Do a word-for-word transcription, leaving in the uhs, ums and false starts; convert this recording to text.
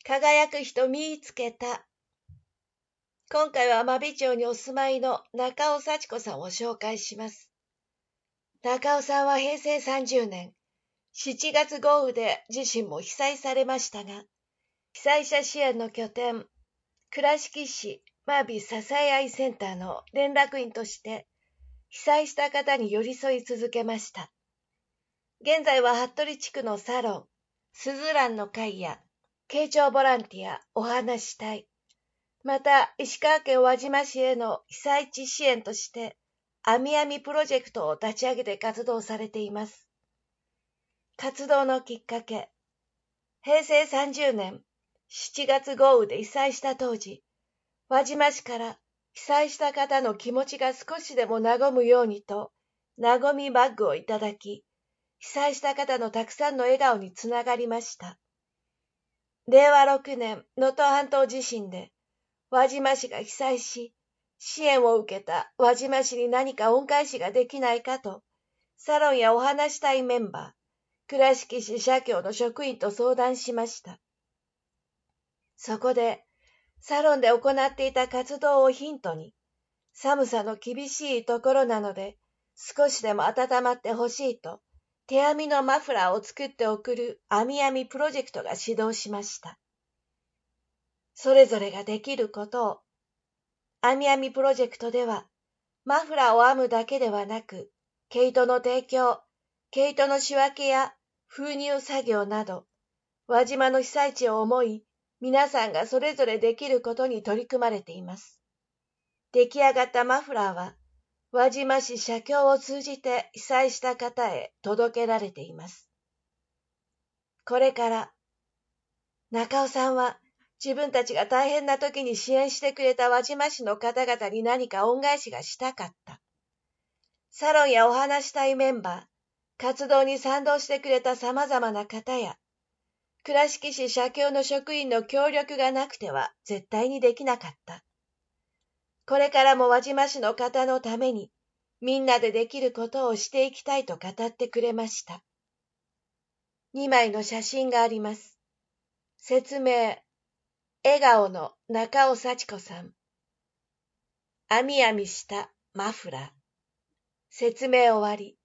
輝く人見つけた。今回は真備町にお住まいの中尾幸子さんを紹介します。中尾さんはへいせいさんじゅうねん、しちがつ豪雨で自身も被災されましたが、被災者支援の拠点、倉敷市真備支え合いセンターの連絡員として、被災した方に寄り添い続けました。現在は服部地区のサロン、すずらんの会や、慶長ボランティアお話し隊、また石川県輪島市への被災地支援として、あみあみプロジェクトを立ち上げて活動されています。活動のきっかけ、へいせいさんじゅうねんしちがつ豪雨で被災した当時、輪島市から被災した方の気持ちが少しでも和むようにと、和みバッグをいただき、被災した方のたくさんの笑顔につながりました。れいわろくねん能登半島地震で輪島市が被災し、支援を受けた輪島市に何か恩返しができないかと、サロンやお話したいメンバー、倉敷市社協の職員と相談しました。そこで、サロンで行っていた活動をヒントに、寒さの厳しいところなので、少しでも温まってほしいと、手編みのマフラーを作って送るあみあみプロジェクトが始動しました。それぞれができることを、あみあみプロジェクトでは、マフラーを編むだけではなく、毛糸の提供、毛糸の仕分けや封入作業など、輪島の被災地を思い、皆さんがそれぞれできることに取り組まれています。出来上がったマフラーは、輪島市社協を通じて被災した方へ届けられています。これから、中尾さんは自分たちが大変な時に支援してくれた輪島市の方々に何か恩返しがしたかった。サロンやお話したいメンバー、活動に賛同してくれた様々な方や、倉敷市社協の職員の協力がなくては絶対にできなかった。これからも輪島市の方のために、みんなでできることをしていきたいと語ってくれました。にまいの写真があります。説明、笑顔の中尾幸子さん。あみあみしたマフラー。説明終わり。